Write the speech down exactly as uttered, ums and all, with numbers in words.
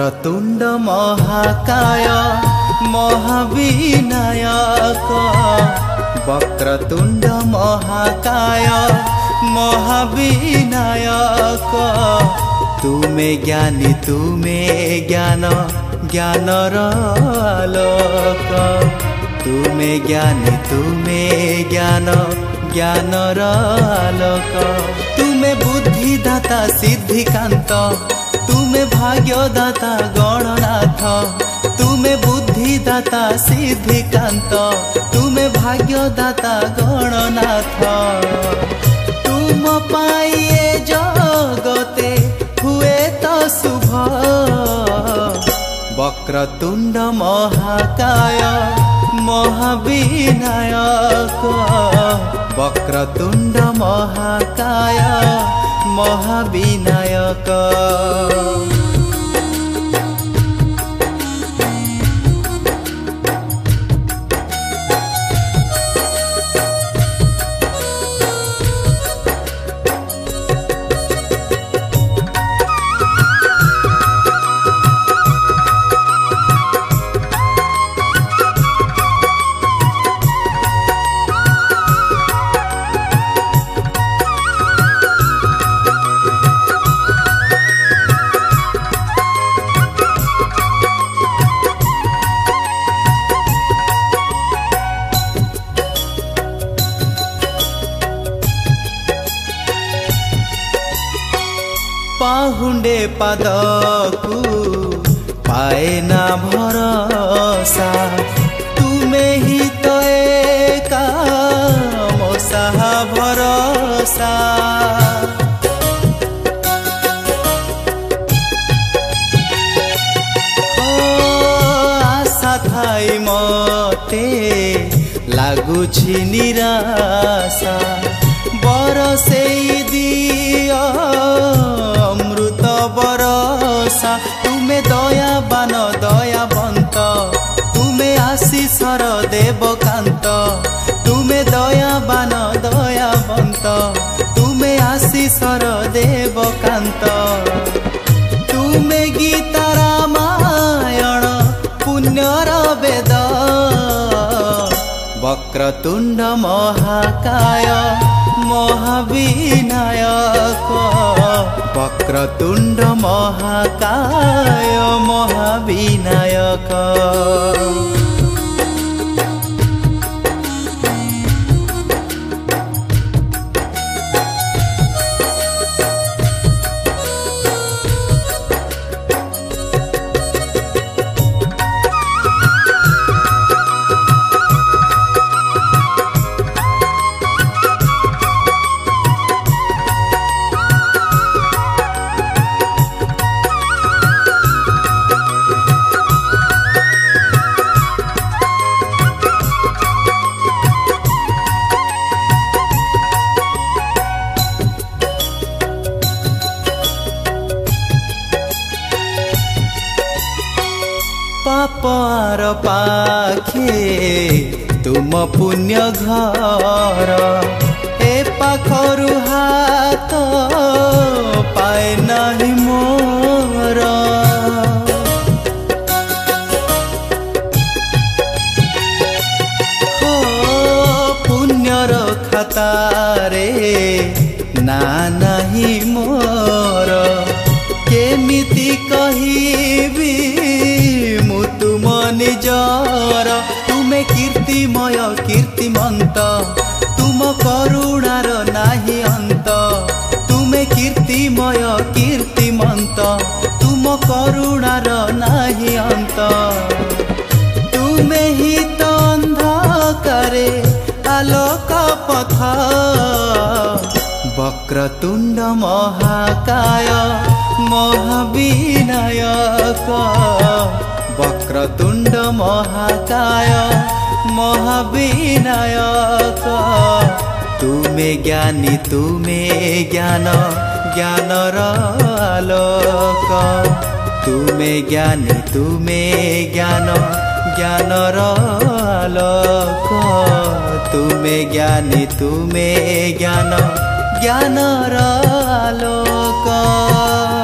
वक्रतुंड महाकाय महाविनायक वक्रतुंड महाकाय महाविनायक तुमे ज्ञानी तुमे ज्ञान ज्ञानर आलोक तुमे ज्ञानी तुमे ज्ञान ज्ञानर आलोक तुमे बुद्धिदाता सिद्धिकांत तुमे भाग्यदाता गणनाथ तुमे बुद्धिदाता सिद्धिकांत तुमे भाग्यदाता गणनाथ तुम पाइए जगते हुए तो शुभ वक्रतुंड महाकाय महाविनायक वक्रतुंड महाकाय महाविनायक पाहुंडे पादकू पाए ना भरोसा तुमे ही तो एका मोसा भरोसा ओ आशा थाई मते लागुछि निराशा बरसे दिया अमृत बरसा तुमे दयाबान दयावंत तुमे आशीषर देवकांत तुमे दयाबान दयावंत तुमे आशीषर देवकांत तुमे गीता रामायण पुण्यर वेद वक्रतुंड महाकाय महाविनायक वक्रतुंड महाकाय महाविनायक पापार पाखे तुम पुण्य घर ए पाखरु हाथ पाए नहीं मोर हो पुण्यर खातारे ना नहीं मोर केमिति कहिबी तुम निजर तुमे कीर्तिमय कीर्तिमंत तुम करुणार नाही अंत तुमे कीर्तिमय कीर्तिमंत तुम करुणार नाही अंत तुमे ही तो अंधकारे आलोक पथ वक्रतुंड महाकाय महाविनायक वक्रतुंड महाकाय महाविनायक तुमे ज्ञानी तुमे ज्ञान ज्ञानर आलोक तुमे ज्ञानी तुमे ज्ञान ज्ञानर आलोक तुमे ज्ञानी तुमे ज्ञान ज्ञानर आलोक।